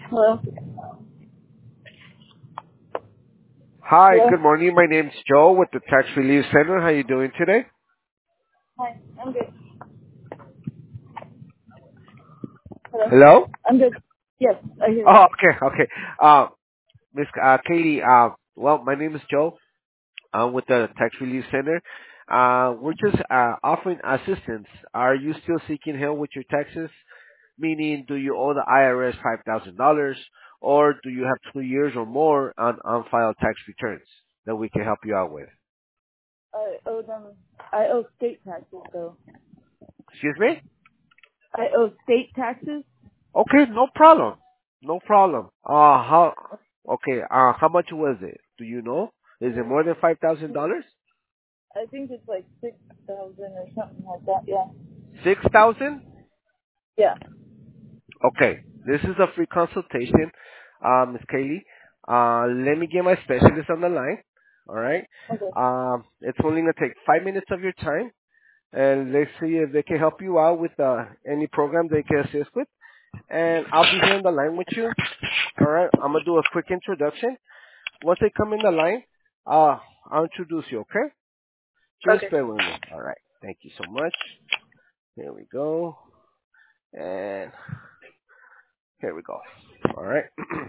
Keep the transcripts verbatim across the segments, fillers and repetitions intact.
Hello? Hi, Hello? good morning. My name's Joe with the Tax Relief Center. How you doing today? Hi, I'm good. Hello? Hello? I'm good. Yes, I hear you. Oh, okay, okay. Uh, Miss uh, Katie, uh, well, my name is Joe. I'm with the Tax Relief Center. Uh, we're just uh, offering assistance. Are you still seeking help with your taxes? Meaning, do you owe the I R S five thousand dollars or do you have two years or more on unfiled tax returns that we can help you out with? I owe them, I owe state taxes though. Excuse me? I owe state taxes? Okay, no problem. No problem. Uh, how, okay, uh, how much was it? Do you know? Is it more than five thousand dollars? I think it's like six thousand or something like that, yeah. six thousand? Yeah. Okay, this is a free consultation, uh, Miss Kaylee. Uh, let me get my specialist on the line. Alright? Okay. Um, it's only gonna take five minutes of your time, and let's see if they can help you out with, uh, any program they can assist with. And I'll be here on the line with you. Alright? I'm gonna do a quick introduction. Once they come in the line, uh, I'll introduce you, okay? Just Okay. bear with me. All right. Thank you so much. Here we go. And here we go. All right.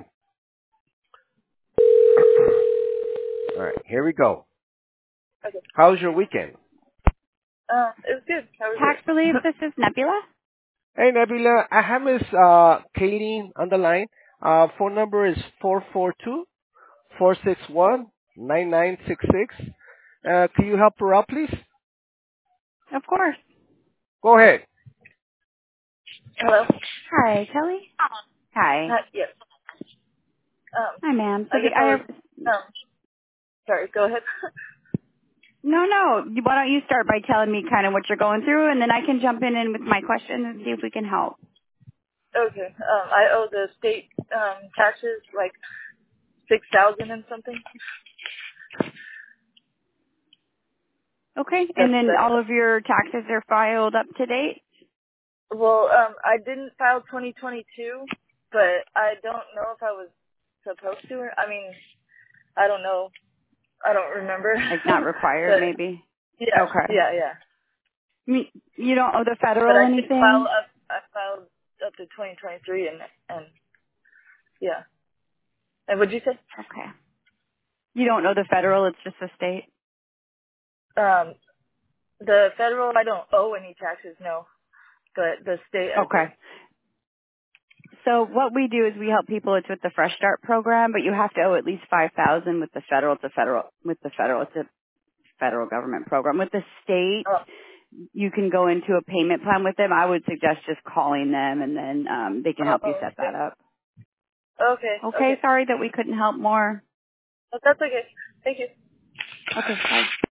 All right. Here we go. Okay. How was your weekend? Uh, it was good. How was Tax relief, yours? this is Nebula. Hey, Nebula. I have Miss uh, Katie on the line. Uh, phone number is four four two, four six one, nine nine six six. Uh, can you help her out, please? Of course. Go ahead. Hello? Hi, Kelly. Hi. Hi, yes. Um, Hi, ma'am. So I the guess I I was, um, sorry, go ahead. no, no. Why don't you start by telling me kind of what you're going through, and then I can jump in, in with my questions and see if we can help. Okay. Um, I owe the state, um, taxes like six thousand and something. Okay. And That's then the all of your taxes are filed up to date. Well, um, I didn't file twenty twenty-two, but I don't know if I was supposed to. Or, I mean, I don't know. I don't remember. Like not required, but maybe. yeah, Okay. yeah, yeah. Me- You don't owe the But federal I did file anything. up. I filed up to twenty twenty-three, and and yeah. And what'd you say? Okay. You don't owe the federal. It's just the state. Um, the federal, I don't owe any taxes, no. But the state, I do. Okay. So what we do is we help people. It's with the Fresh Start program, but you have to owe at least five thousand with the federal. It's a federal with the federal. It's a federal government program. With the state, Oh, you can go into a payment plan with them. I would suggest just calling them, and then um, they can help you oh, set that okay, up. okay, Okay. okay. Sorry that we couldn't help more. But that's okay. Thank you. Okay. Bye.